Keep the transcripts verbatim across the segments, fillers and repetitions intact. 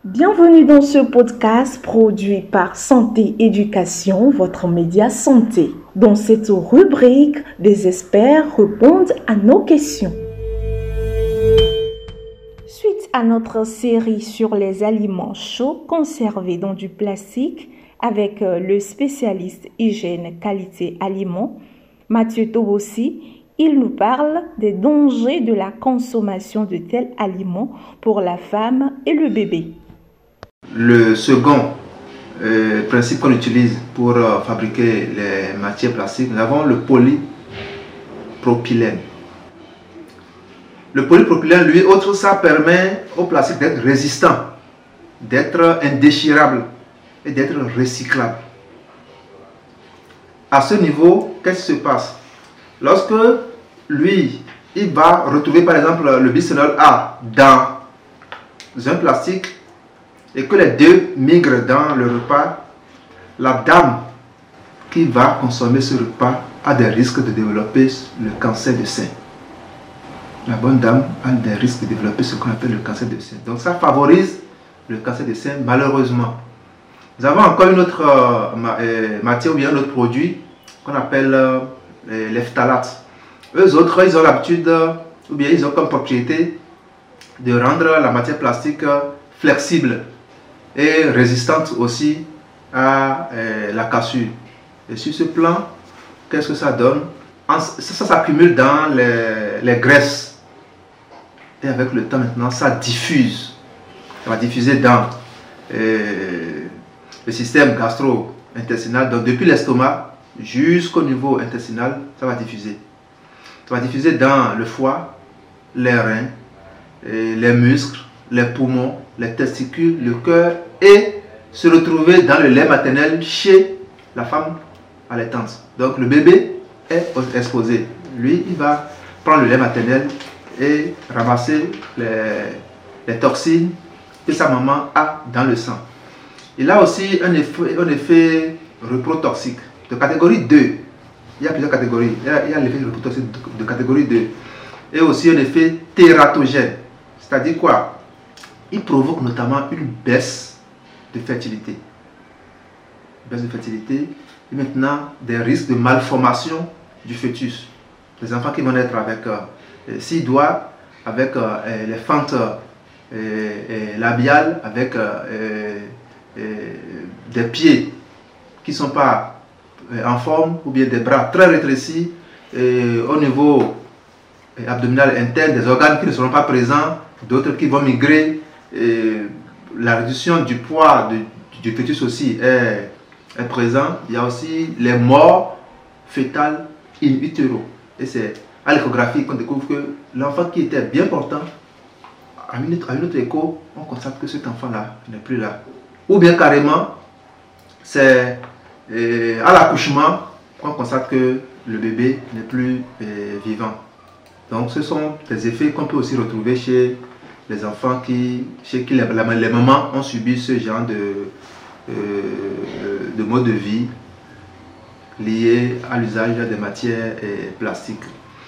Bienvenue dans ce podcast produit par Santé Éducation, votre média santé. Dans cette rubrique, des experts répondent à nos questions. Suite à notre série sur les aliments chauds conservés dans du plastique avec le spécialiste hygiène qualité aliments, Mathieu Tobossi, il nous parle des dangers de la consommation de tels aliments pour la femme et le bébé. Le second euh, principe qu'on utilise pour euh, fabriquer les matières plastiques, nous avons le polypropylène. Le polypropylène, lui, autre, ça permet au plastique d'être résistant, d'être indéchirable et d'être recyclable. À ce niveau, qu'est-ce qui se passe? Lorsque lui, il va retrouver par exemple le bisphénol A dans un plastique et que les deux migrent dans le repas, la dame qui va consommer ce repas a des risques de développer le cancer du sein. La bonne dame a des risques de développer ce qu'on appelle le cancer du sein. Donc ça favorise le cancer du sein malheureusement. Nous avons encore une autre euh, matière ou bien un autre produit qu'on appelle euh, les phtalates. Eux autres, ils ont l'habitude, ou bien ils ont comme propriété de rendre la matière plastique flexible et résistante aussi à euh, la cassure. Et sur ce plan, qu'est-ce que ça donne? Ça, ça s'accumule dans les, les graisses. Et avec le temps maintenant, ça diffuse. Ça va diffuser dans euh, le système gastro-intestinal. Donc depuis l'estomac jusqu'au niveau intestinal, ça va diffuser. Ça va diffuser dans le foie, les reins, et les muscles, les poumons, les testicules, le cœur et se retrouver dans le lait maternel chez la femme allaitante. Donc le bébé est exposé. Lui, il va prendre le lait maternel et ramasser les, les toxines que sa maman a dans le sang. Il a aussi un effet, un effet reprotoxique de catégorie deux. Il y a plusieurs catégories. Il y a, il y a l'effet reprotoxique de, de catégorie deux. Et aussi un effet tératogène. C'est-à-dire quoi? Il provoque notamment une baisse de fertilité. Baisse de fertilité et maintenant des risques de malformation du fœtus. Les enfants qui vont naître avec, euh, s'ils doivent, avec euh, les fentes euh, euh, labiales, avec euh, euh, des pieds qui ne sont pas euh, en forme, ou bien des bras très rétrécis, et au niveau euh, abdominal interne, des organes qui ne seront pas présents, d'autres qui vont migrer. Et la réduction du poids de, du fœtus aussi est, est présent. Il y a aussi les morts fétales in utero. Et c'est à l'échographie qu'on découvre que l'enfant qui était bien portant, à une, à une autre écho, on constate que cet enfant-là n'est plus là. Ou bien carrément, c'est euh, à l'accouchement qu'on constate que le bébé n'est plus euh, vivant. Donc ce sont des effets qu'on peut aussi retrouver chez les enfants qui, chez qui les, les mamans ont subi ce genre de, euh, de mode de vie lié à l'usage des matières euh, plastiques.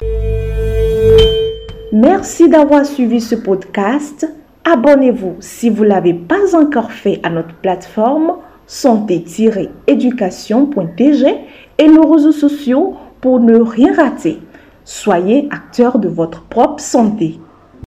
Merci d'avoir suivi ce podcast. Abonnez-vous si vous ne l'avez pas encore fait à notre plateforme santé tiret éducation point t g et nos réseaux sociaux pour ne rien rater. Soyez acteurs de votre propre santé.